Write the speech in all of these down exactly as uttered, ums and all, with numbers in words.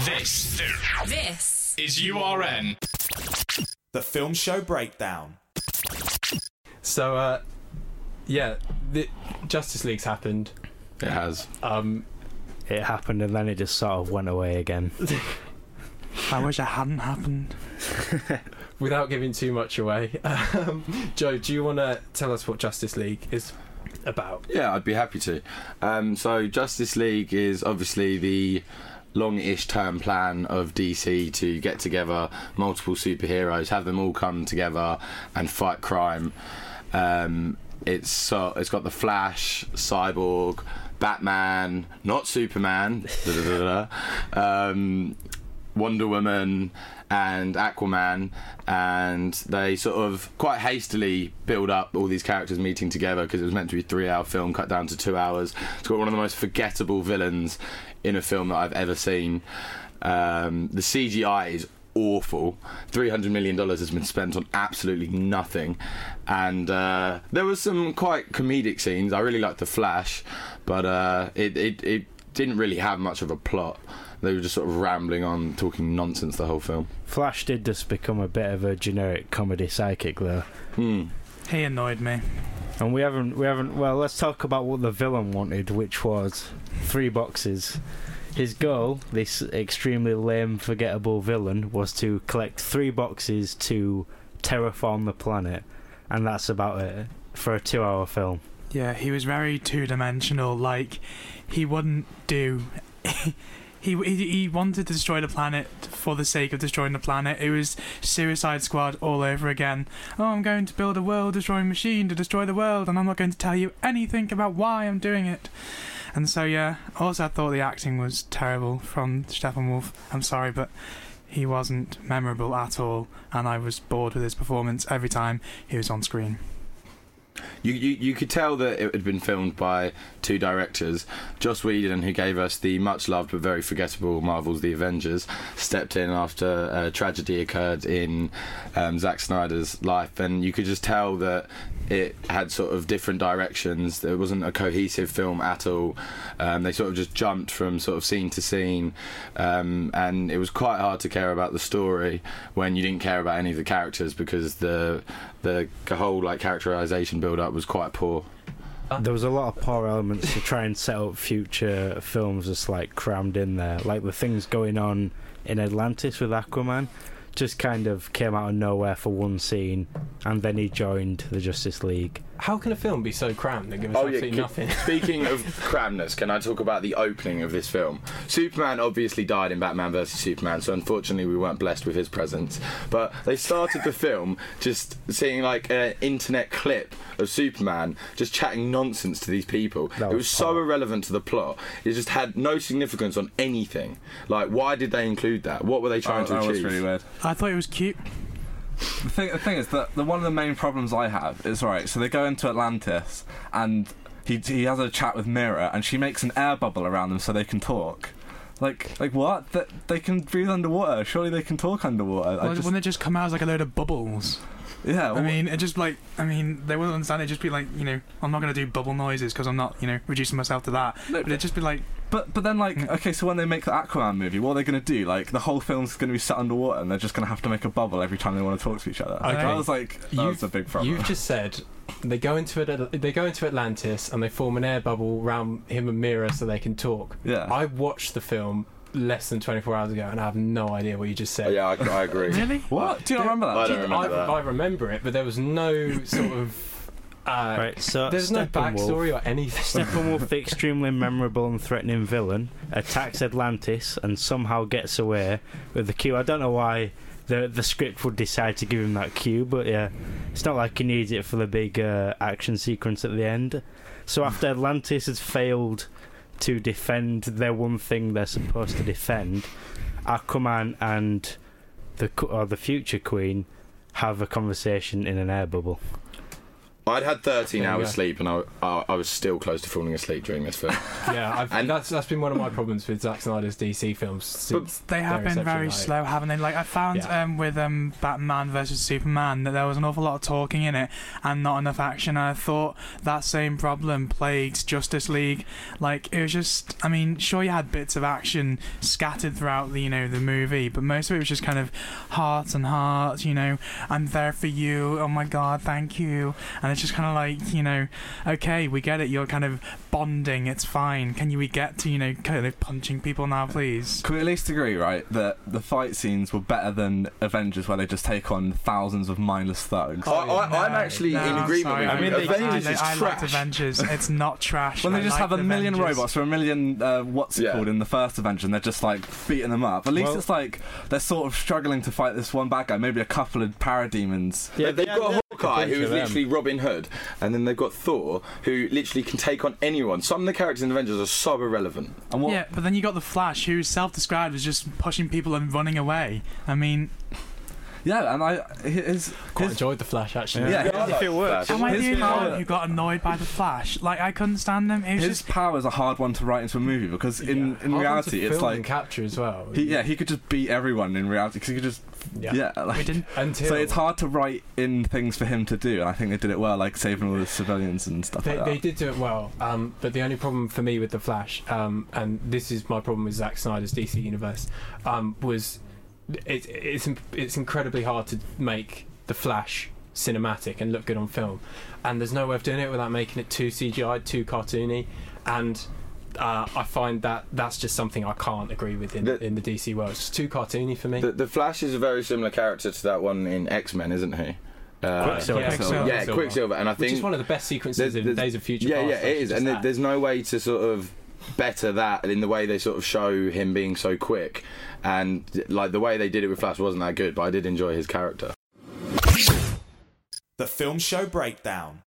This, This is U R N. The Film Show Breakdown. So, uh, yeah, the Justice League's happened. It has. Um, It happened and then it just sort of went away again. I wish it hadn't happened. without giving too much away, um, Joe, do you want to tell us what Justice League is about? Yeah, I'd be happy to. Um, so, Justice League is obviously the long-ish term plan of D C to get together multiple superheroes, have them all come together and fight crime. Um, it's so it's got the Flash, Cyborg, Batman, not Superman, da, da, da, da, um, Wonder Woman and Aquaman, and they sort of quite hastily build up all these characters meeting together because it was meant to be a three hour film cut down to two hours. It's got one of the most forgettable villains in a film that I've ever seen. Um, the C G I is awful. three hundred million dollars has been spent on absolutely nothing, and uh, there was some quite comedic scenes. I really liked the Flash, but uh, it, it, it didn't really have much of a plot. They were just sort of rambling on, talking nonsense the whole film. Flash did just become a bit of a generic comedy sidekick, though. Hmm. He annoyed me. And we haven't, we haven't. Well, let's talk about what the villain wanted, which was three boxes. His goal, this extremely lame, forgettable villain, was to collect three boxes to terraform the planet, and that's about it for a two-hour film. Yeah, he was very two-dimensional. Like, he wouldn't do. He, he he wanted to destroy the planet for the sake of destroying the planet. It was Suicide Squad all over again. Oh, I'm going to build a world-destroying machine to destroy the world, and I'm not going to tell you anything about why I'm doing it. And so, yeah, also I thought the acting was terrible from Stephen Wolf. I'm sorry, but he wasn't memorable at all, and I was bored with his performance every time he was on screen. You, you you could tell that it had been filmed by two directors. Joss Whedon, who gave us the much loved but very forgettable Marvel's The Avengers, stepped in after a tragedy occurred in um, Zack Snyder's life, and you could just tell that it had sort of different directions. There wasn't a cohesive film at all. Um, they sort of just jumped from sort of scene to scene, um, and it was quite hard to care about the story when you didn't care about any of the characters because the the whole like characterization build-up was quite poor. There was a lot of poor elements to try and set up future films just like crammed in there. Like the things going on in Atlantis with Aquaman just kind of came out of nowhere for one scene, and then he joined the Justice League. How can a film be so crammed and give us Oh, absolutely yeah, nothing? Speaking of cramness, can I talk about the opening of this film? Superman obviously died in Batman versus Superman, so unfortunately we weren't blessed with his presence. But they started the film just seeing like an internet clip of Superman just chatting nonsense to these people. That It was was so hard. irrelevant to the plot. It just had no significance on anything. Like, why did they include that? What were they trying Oh, to that achieve? was really weird. I thought it was cute. The thing, the thing is that the, one of the main problems I have is, right, so they go into Atlantis and he he has a chat with Mira and she makes an air bubble around them so they can talk. Like, like what? That they can breathe underwater. Surely they can talk underwater. I Well, just, wouldn't it just come out as like a load of bubbles? yeah, I well, mean, it just like, I mean, they wouldn't understand it. Just be like, you know, I'm not going to do bubble noises because I'm not, you know, reducing myself to that. No, But it'd just be like, But but then like okay, so when they make the Aquaman movie, what are they going to do? Like the whole film's going to be set underwater, and they're just going to have to make a bubble every time they want to talk to each other. Okay. That was like that You've- was a big problem. You've just said they go into it. They go into Atlantis and they form an air bubble around him and Mira so they can talk. Yeah. I watched the film less than twenty-four hours ago and I have no idea what you just said. Oh, yeah, I, I agree. really? What? Do you not remember that? I don't remember I, that. I remember it, but there was no sort of. Uh, Right, so There's no Steppenwolf- backstory or anything. Steppenwolf, the extremely memorable and threatening villain, attacks Atlantis and somehow gets away with the cue. I don't know why the the script would decide to give him that cue, but yeah, it's not like he needs it for the big uh, action sequence at the end. So after Atlantis has failed to defend their one thing they're supposed to defend, Aquaman and the or the future Queen have a conversation in an air bubble. I'd had thirteen There you hours go. sleep, and I, I I was still close to falling asleep during this film. Yeah, I've, and that's that's been one of my problems with Zack Snyder's D C films. Since They have their been very inception, slow, haven't they? Like I found Yeah. um, with um, Batman versus Superman that there was an awful lot of talking in it and not enough action. And I thought that same problem plagued Justice League. Like it was just, I mean, sure you had bits of action scattered throughout the you know the movie, but most of it was just kind of heart and heart. You know, I'm there for you. Oh my God, thank you. And it's just kind of like you know, okay, we get it. You're kind of bonding. It's fine. Can you get to you know kind of punching people now, please? Can we at least agree, right, that the fight scenes were better than Avengers, where they just take on thousands of mindless thugs? I, I, I'm actually No, in I'm agreement sorry. with I you. mean, they- Avengers I, is I liked trash. Avengers. It's not trash. When they I just like have a million Avengers. robots or a million, uh, what's it Yeah. called, in the first Avenger, and they're just like beating them up. At least Well- it's like they're sort of struggling to fight this one bad guy, maybe a couple of parademons. Yeah, they've yeah, got yeah, Hawkeye, a bunch who's of them. literally Robin Hood, and then they've got Thor, who literally can take on anyone. Some of the characters in Avengers are so irrelevant. And what? Yeah, but then you got the Flash, who's self-described as just pushing people and running away. I mean, Yeah, and I his quite his, enjoyed the Flash actually. Yeah. I if like it works. Flash. am I his the only power- one who got annoyed by the Flash? Like, I couldn't stand him. It was his just power is a hard one to write into a movie because in Yeah. in Hard one to reality it's film and like capture as well. he, yeah he could just beat everyone in reality because he could just Yeah. yeah, we like. didn't. Until So it's hard to write in things for him to do, and I think they did it well, like saving all the civilians and stuff They, like they that. did do it well, um, but the only problem for me with the Flash, um, and this is my problem with Zack Snyder's D C universe, um, was it, it's it's incredibly hard to make the Flash cinematic and look good on film, and there's no way of doing it without making it too C G I, too cartoony, and uh, I find that that's just something I can't agree with in The- in the D C world. It's too cartoony for me. The, the Flash is a very similar character to that one in X-Men, isn't he? Uh, Quicksilver. Yeah, Quicksilver. yeah, Quicksilver, and I which think is one of the best sequences there's- in there's- Days of Future yeah, Past. yeah, I it should is, just and there- add. there's no way to sort of better that in the way they sort of show him being so quick, and like the way they did it with Flash wasn't that good, but I did enjoy his character. The Film Show Breakdown.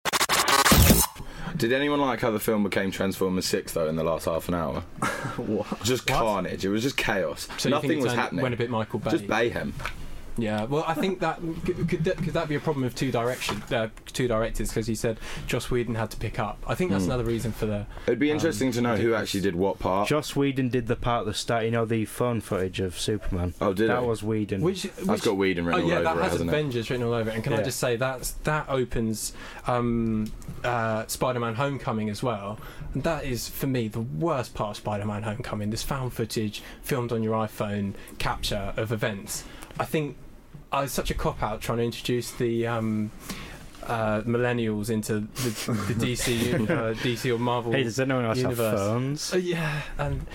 Did anyone like how the film became Transformers six though in the last half an hour? What? Just What? carnage. It was just chaos. So you Nothing think it was turned- happening. went a bit Michael Bay. Just mayhem. Yeah, well, I think that could, could, that, could that be a problem with two direction, uh, two directors? Because he said Joss Whedon had to pick up. I think that's Mm. another reason for the. It'd be Um, interesting to know who ridiculous. actually did what part. Joss Whedon did the part at the start, you know, the phone footage of Superman. Oh, did that it? was Whedon. Which, That's which got Whedon oh written yeah, all that over it, has hasn't it? Avengers written all over it. And can I Yeah. just say that's that opens um, uh, Spider-Man: Homecoming as well, and that is for me the worst part of Spider-Man: Homecoming. This found footage filmed on your iPhone capture of events. I think. I was such a cop out trying to introduce the um, uh, millennials into the, the D C uh, D C or Marvel. Hey, does anyone else universe. have phones? Uh, yeah, and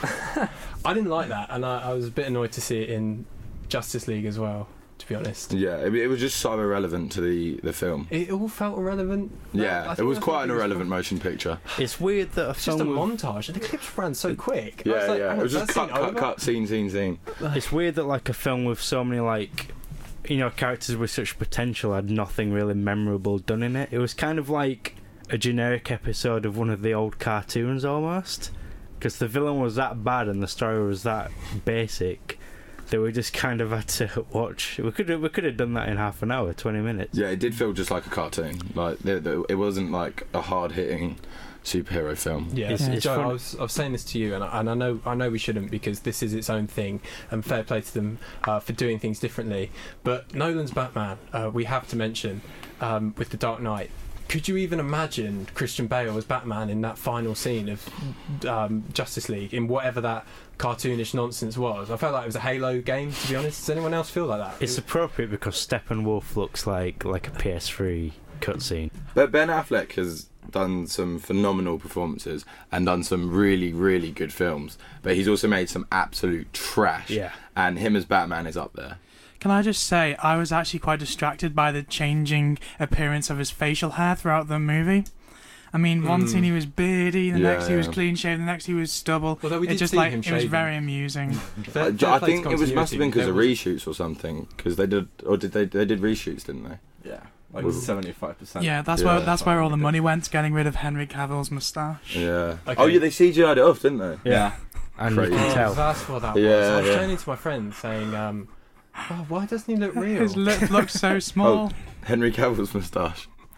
I didn't like that, and I, I was a bit annoyed to see it in Justice League as well. To be honest, Yeah, it, it was just so irrelevant to the, the film. it all felt irrelevant. Yeah, I it think was that's quite what an it was irrelevant for. motion picture. It's weird that a It's just a film with, montage, and the clips ran so quick. I was Yeah, like, yeah. "Oh, It was is just that cut, scene cut, over?" cut, scene, scene, scene. it's weird that like a film with so many like you know characters with such potential had nothing really memorable done in it. It was kind of like a generic episode of one of the old cartoons almost, because the villain was that bad and the story was that basic that we just kind of had to watch. We could we could have done that in half an hour, twenty minutes. Yeah, it did feel just like a cartoon. Like the, the, it wasn't like a hard hitting superhero film. Yeah, It's- it's Joe, fun. I was, I was saying this to you, and I, and I know I know we shouldn't because this is its own thing, and fair play to them uh, for doing things differently. But Nolan's Batman, uh, we have to mention um, with The Dark Knight. Could you even imagine Christian Bale as Batman in that final scene of um, Justice League, in whatever that cartoonish nonsense was? I felt like it was a Halo game, to be honest. Does anyone else feel like that? It's appropriate because Steppenwolf looks like like a P S three cutscene. But Ben Affleck has done some phenomenal performances and done some really, really good films. But he's also made some absolute trash. Yeah. And him as Batman is up there. Can I just say, I was actually quite distracted by the changing appearance of his facial hair throughout the movie. I mean, one Mm. scene he was beardy, the Yeah, next he was yeah. clean shaven, the next he was stubble. Although we It did just see like him it was shaven. very amusing. Fair- I, fair I play to think it was must have been because continuity. of There was- reshoots or something. Because they did, or did they? They did reshoots, didn't they? Yeah, like Was- seventy-five percent. Yeah, that's Yeah. where that's where all the money went, getting rid of Henry Cavill's moustache. Yeah. Okay. Oh yeah, they C G I'd it off, didn't they? Yeah. And Crazy. you can Oh, tell. that's what that Yeah, was. I was yeah. turning to my friend saying, um, oh, why doesn't he look real? His lip looked so small. Henry Cavill's moustache.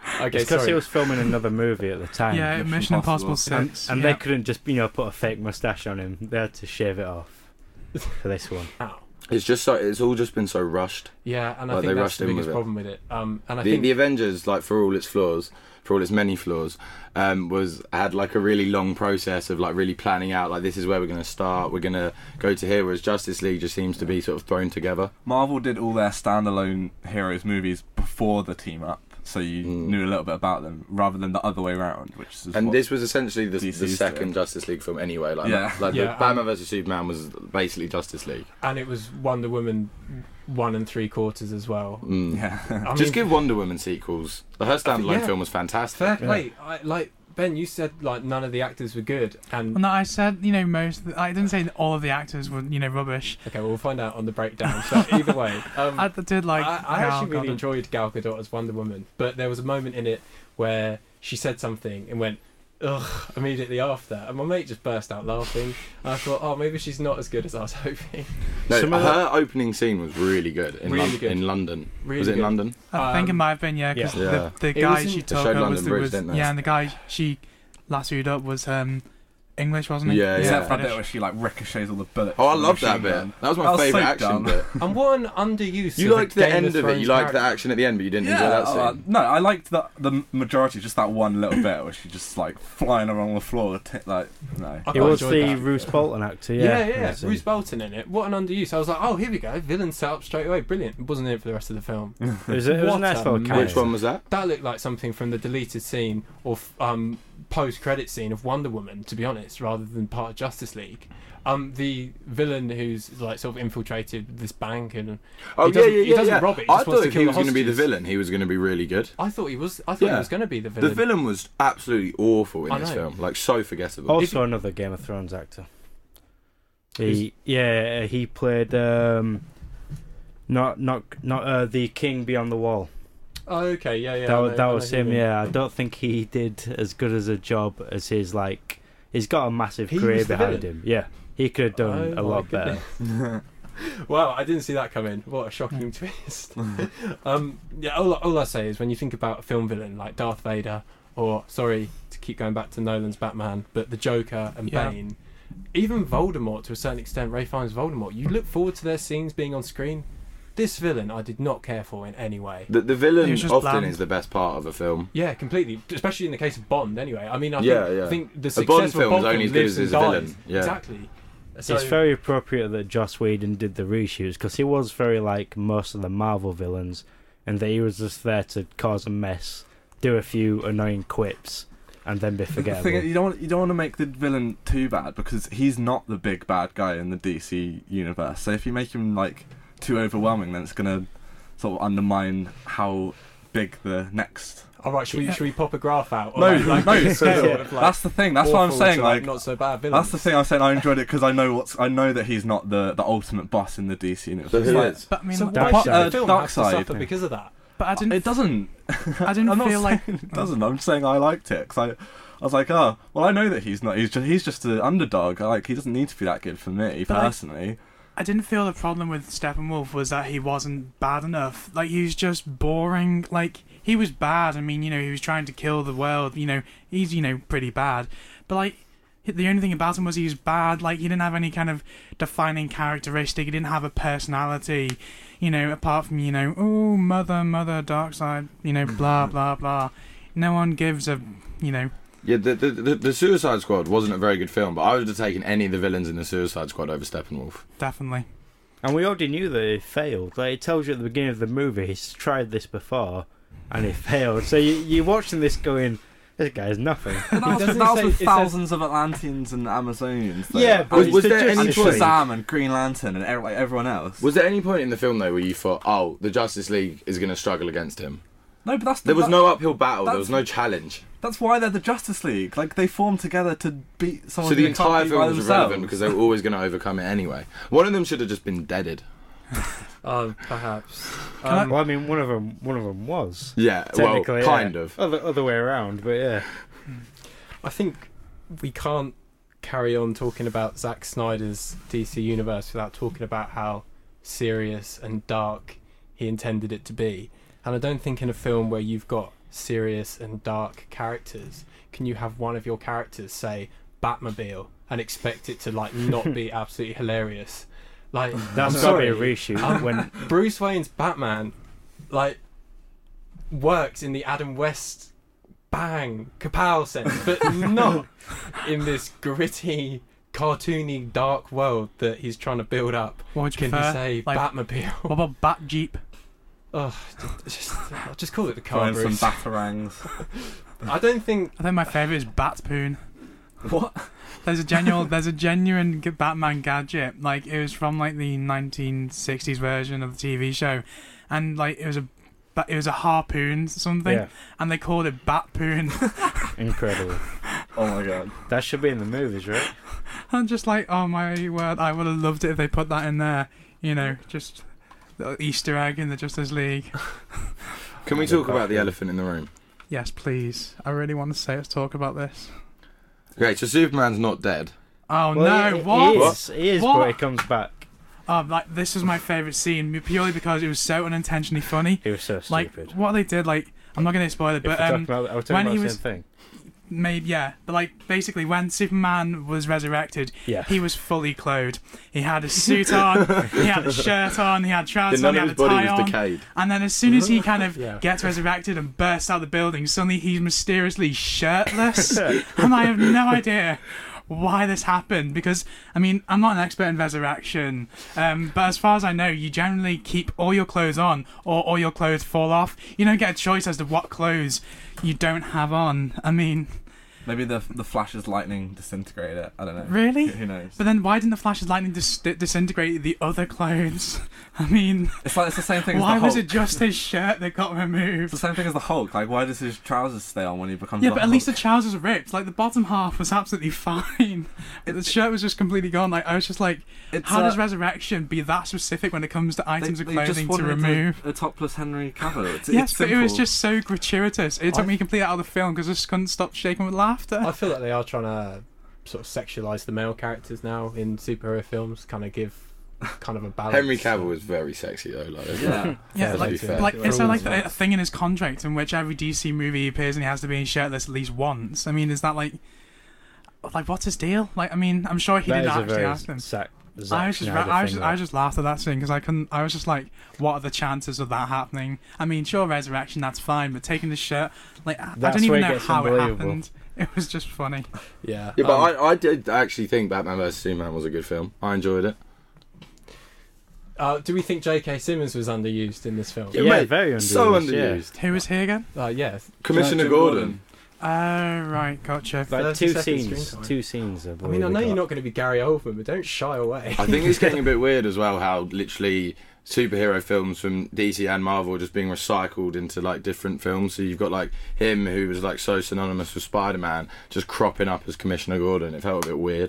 Okay, It's because sorry. he was filming another movie at the time. Yeah, Mission Mission Impossible, Impossible. And, Six. and yeah. they couldn't just, you know, put a fake mustache on him. They had to shave it off for this one. Ow. It's just so it's all just been so rushed. Yeah, and I Like, think they that's rushed the in biggest with it. problem with it. Um, and I The, think the Avengers, like for all its flaws, for all its many flaws, um, was had like a really long process of like really planning out. Like this is where we're going to start. We're going to go to here. Whereas Justice League just seems to be sort of thrown together. Marvel did all their standalone heroes movies before the team up, so you Mm. knew a little bit about them, rather than the other way around. Which is And what- this was essentially the, D the C's second doing. Justice League film anyway. Like, Yeah. like Yeah, the um, Batman versus Superman was basically Justice League. and it was Wonder Woman one and three quarters as well. Mm. yeah. I Just mean, give Wonder Woman sequels. The her standalone yeah. film was fantastic. fair play. I, like Ben, you said like none of the actors were good, and Well, no, I said, you know, most. I didn't say that all of the actors were, you know, rubbish. okay, well, we'll find out on the breakdown. So either way, um, I did like. I, I Gal actually really Gadot. enjoyed Gal Gadot as Wonder Woman, but there was a moment in it where she said something and went, ugh, immediately after, and my mate just burst out laughing. And I thought, oh, maybe she's not as good as I was hoping. No, Some of her opening scene was really good in, Really Lon- good. in London. Really was it in good. London? I think it Um, might have been, yeah, because yeah. Yeah. the, the It guy was in- she They took showed up London was, the, Bridge, was didn't they? yeah, and the guy she lassoed up was um English, wasn't he? Yeah, Except yeah. for that bit where she like ricochets all the bullets. Oh, I from the love that machine bit. gun. That was my That was favourite so action dumb. bit. And what an underuse. You of a liked the Game end of of it. Thrones You liked the character. action at the end, but you didn't Yeah, enjoy that scene. uh, no, I liked the the majority, just that one little bit where she just like flying along the floor. T- like, no. I He quite was enjoyed the that. Bruce Bolton actor, yeah. Yeah, yeah, That's him. Bruce Bolton in it. What an underuse. I was like, oh, here we go. Villain set up straight away. Brilliant. It wasn't in it for the rest of the film. It was, it was What a nice a little mess. character. Which one was that? That looked like something from the deleted scene or f- um, post-credit scene of Wonder Woman, to be honest, rather than part of Justice League. Um, the villain who's like sort of infiltrated this bank and Oh He yeah, doesn't- yeah, he yeah. doesn't yeah. rob it, he I just wants thought to if kill he the was going to be the hostages. villain, he was going to be really good. I thought he was. I thought Yeah. he was going to be the villain. The villain was absolutely awful in I this know. film, like so forgettable. Also another Game of Thrones actor. He, yeah, he played um, not not not uh, the King Beyond the Wall. Oh, okay, yeah, yeah. that I was, know- that I know was who you him. mean. Yeah, I don't think he did as good as a job as his like. He's got a massive He career was the behind villain? him. Yeah, he could have done Oh a my lot better. goodness. Wow, I didn't see that coming. What a shocking twist. um, yeah, all, all I say is when you think about a film villain like Darth Vader, or sorry to keep going back to Nolan's Batman, but the Joker and Yeah. Bane, even Voldemort to a certain extent, Ray Fiennes' Voldemort, you look forward to their scenes being on screen. This villain I did not care for in any way. The, the He villain was just often bland. is the best part of a film. Yeah, completely. Especially in the case of Bond, anyway. I mean, I Yeah, think, yeah. I think the A success Bond of film Bond is only film as good lives as and his dies. villain. Yeah. Exactly. So, it's very appropriate that Joss Whedon did the reshoots because he was very like most of the Marvel villains, and that he was just there to cause a mess, do a few annoying quips, and then be The forgettable. thing is, you don't want, you don't want to make the villain too bad because he's not the big bad guy in the D C universe. So if you make him like too overwhelming, then it's gonna sort of undermine how big the next. all right, should we, should we pop a graph out? Or No, like, like no, a scale yeah. of, like, That's the thing. That's what I'm awful saying. to, Like, not so bad villains. that's the thing I'm saying. I enjoyed it because I know what's. I know that he's not the, the ultimate boss in the D C universe. So It's who like- is? But I mean, So but, why Dark should Side. the film Dark have to Side. suffer because of that? but I didn't. It doesn't. I didn't I'm not feel like. saying it doesn't. I'm saying I liked it because I, I was like, oh, well, I know that he's not. He's just he's just an underdog. Like he doesn't need to be that good for me But I- personally. I didn't feel the problem with Steppenwolf was that he wasn't bad enough. Like, he was just boring. Like, he was bad. I mean, you know, he was trying to kill the world. You know, he's, you know, pretty bad. But, like, the only thing about him was he was bad. Like, he didn't have any kind of defining characteristic. He didn't have a personality, you know, apart from, you know, oh, mother, mother, dark side, you know, blah, blah, blah. No one gives a, you know... Yeah, the, the the the Suicide Squad wasn't a very good film, but I would have taken any of the villains in the Suicide Squad over Steppenwolf. Definitely. And we already knew that it failed. Like it tells you at the beginning of the movie, he's tried this before, and it failed. So you you're watching this going, this guy's nothing. That was, doesn't that was say- with it says- thousands of Atlanteans and Amazonians. Though. Yeah, but Was- it's was the there any and Justice point- League. Shazam and Green Lantern and er- like everyone else. Was there any point in the film though where you thought, oh, the Justice League is going to struggle against him? no, but that's There was that- no uphill battle. There that's- was no challenge. That's why they're the Justice League. Like they formed together to beat someone. So the who they can't entire beat film by was themselves. irrelevant because they were always going to overcome it anyway. One of them should have just been deaded. Oh, perhaps. I- Um, Well, I mean, one of them, one of them was Yeah, well, technically kind yeah. of. other other way around, but yeah. I think we can't carry on talking about Zack Snyder's D C universe without talking about how serious and dark he intended it to be. And I don't think in a film where you've got serious and dark characters, can you have one of your characters say Batmobile and expect it to like not be absolutely hilarious? Like, That's I'm got to be a sorry, reshoot. Um, when Bruce Wayne's Batman like works in the Adam West bang kapow sense, but not in this gritty, cartoony, dark world that he's trying to build up. What would you Can prefer? you say Like, Batmobile? what about Bat Jeep? Oh, just, I'll just call it the car, Find some Bruce. batarangs. I don't think. I think my favourite is Batpoon. What? There's a genuine, there's a genuine g- Batman gadget. Like, it was from like the nineteen sixties version of the T V show, and like it was a, ba- it was a harpoon something, yeah, and they called it Batpoon. incredible. Oh my god. That should be in the movies, right? I'm just like, oh my word, I would have loved it if they put that in there. You know, just the Easter egg in the Justice League. Can we talk about the elephant in the room? Yes, please. I really want to say let's talk about this. Okay, so Superman's not dead. Oh Well, no! he- What? He is, he is What? but he comes back. Oh, like this was my favourite scene purely because it was so unintentionally funny. He was so Like stupid. what they did, like I'm not going to spoil it, If but we're um, talking about, I was talking when about he the was- same thing. made yeah, but like basically when Superman was resurrected, Yeah. he was fully clothed. He had a suit on, he had a shirt on, he had trousers None on, of he had his a body tie was on, decayed. and then as soon as he kind of Yeah. gets resurrected and bursts out of the building, suddenly he's mysteriously shirtless, and I have no idea why this happened, because I mean I'm not an expert in resurrection, um, but as far as I know you generally keep all your clothes on or all your clothes fall off. You don't get a choice as to what clothes you don't have on. I mean, Maybe the the Flash's lightning disintegrated it. I don't know. really? Who knows? But then why didn't the Flash's lightning dis- disintegrate the other clothes? I mean, It's like it's the same thing. why as the was Hulk. it just his shirt that got It's removed? the same thing as the Hulk. Like, why does his trousers stay on when he becomes? Yeah, the but at least the Hulk? trousers are ripped. Like the bottom half was absolutely fine. But the shirt was just completely gone. Like I was just like, It's, how uh, does resurrection be that specific when it comes to they- items of they just clothing to wanted remove? A, a topless Henry Cavill. It's, Yes, it's but it was simple. just so gratuitous. It took I- me completely out of the film because I just couldn't stop shaking with laughter. I feel like they are trying to sort of sexualize the male characters now in superhero films, kind of give kind of a balance. Henry Cavill was very sexy though. Like, Yeah. Yeah, to like, be fair. like For is there all like the a, a thing in his contract in which every D C movie he appears and he has to be shirtless at least once? I mean, is that like, like what's his deal? Like, I mean, I'm sure he That didn't is a actually very ask him. Zack, I Zack was just, Snyder I was thing, just, I that. just laughed at that scene because I couldn't. I was just like, what are the chances of that happening? I mean, sure, resurrection, that's fine, but taking the shirt, like, I, I That's don't even where it know gets how it unbelievable. happened. It was just funny. Yeah, Yeah, but um, I, I did actually think Batman versus Superman was a good film. I enjoyed it. uh, do we think J K. Simmons was underused in this film? Yeah, mate, very underused. So yeah. underused. Who was he again? Uh, yeah. Commissioner Jim Gordon. Oh, right, gotcha. Like thirty two seconds scenes, screen time. two scenes. Of I mean, I what know we you're got. not going to be Gary Oldman, but don't shy away. I think it's getting a bit weird as well how literally superhero films from D C and Marvel are just being recycled into like different films. So you've got like him who was like so synonymous with Spider-Man just cropping up as Commissioner Gordon. It felt a bit weird.